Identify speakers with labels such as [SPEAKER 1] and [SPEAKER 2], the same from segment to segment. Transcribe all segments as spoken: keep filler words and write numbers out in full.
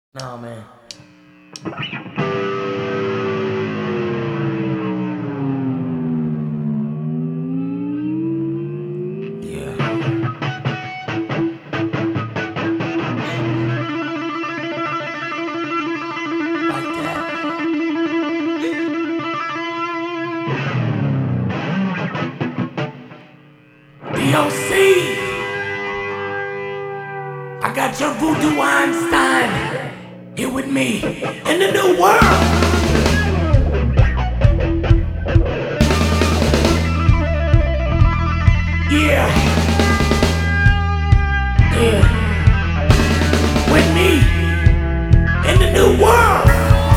[SPEAKER 1] Nah, man. Yeah. Like that. D O C. I got your voodoo Einstein here with me in the new world. Yeah. Yeah. With me in the new world.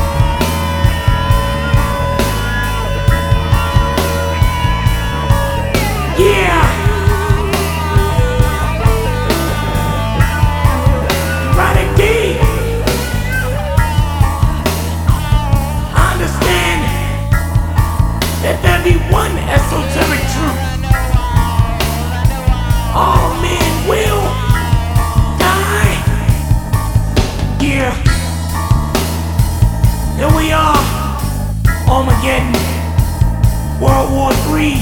[SPEAKER 1] Yeah. Ronnie D. I understand that there be one esoteric truth. All men will die. Yeah. Here we are, Armageddon, World War Three.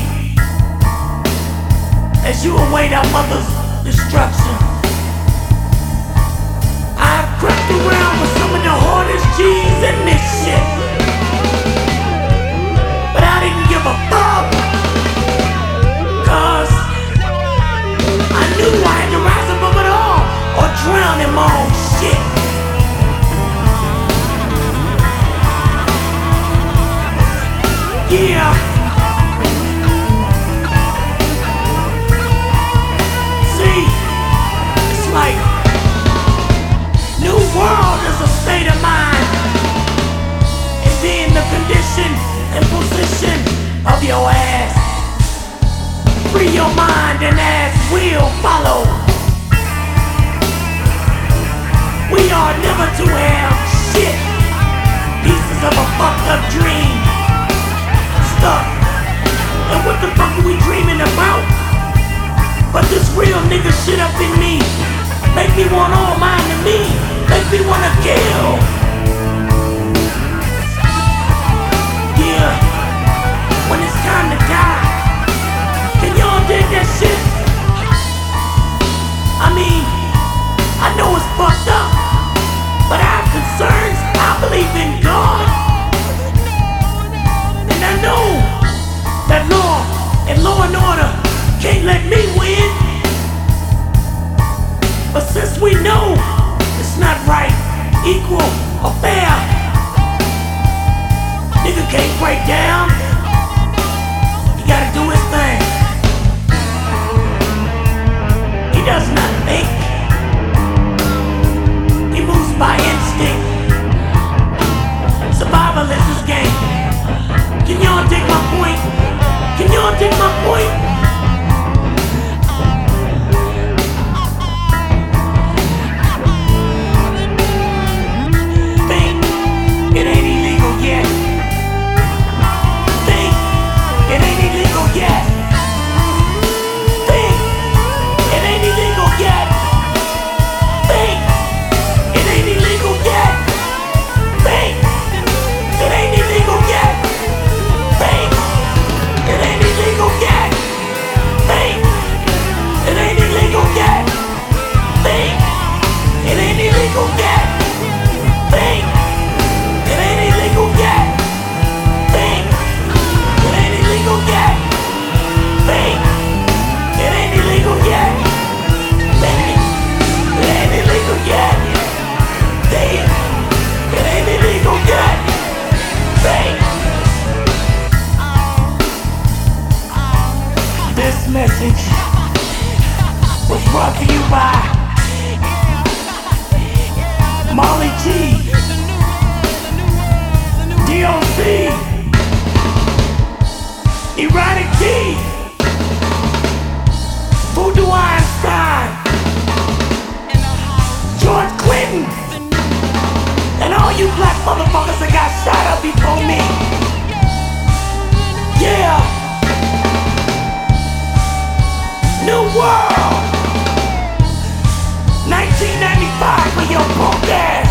[SPEAKER 1] As you await our mother's destruction, I've crept around with some of the hardest G's in this shit, but I didn't give a fuck, cause I knew I had to rise above it all or drown in my own shit. Yeah. See, it's like new world is a state of mind, and then the condition and position of your ass. Free your mind and ass will follow. We are never to have shit. Pieces of a fucked up dream. Stuck. And what the fuck are we dreaming about? But this real nigga shit up in me make me want all mine to me. Make me wanna kill. Yeah. When it's time to die, can y'all dig that shit? I mean, I know it's fucked up, but I have concerns. I believe in God, and I know that law and law and order can't let me win. But since we know it's not right, equal, or fair, nigga can't break down. He gotta do his thing. He does not think. He moves by instinct. Survival is his game. Can y'all take my point? Can y'all take my point? Think it ain't illegal yet. Think it ain't illegal yet. Think it ain't illegal yet. Think it ain't illegal yet. Think it ain't illegal yet. Think it ain't illegal yet. Think it ain't illegal yet. Think it ain't illegal yet. Think it ain't illegal yet. Think it ain't illegal yet. Think it ain't illegal yet. Think it ain't illegal yet. Think it ain't illegal yet. Think. This message was brought to you by Molly G, D O C, Erotic D, Voodoo Einstein, George Clinton, and all you black motherfuckers that got shot up before me. Yeah. New world. nineteen ninety-five for your punk ass.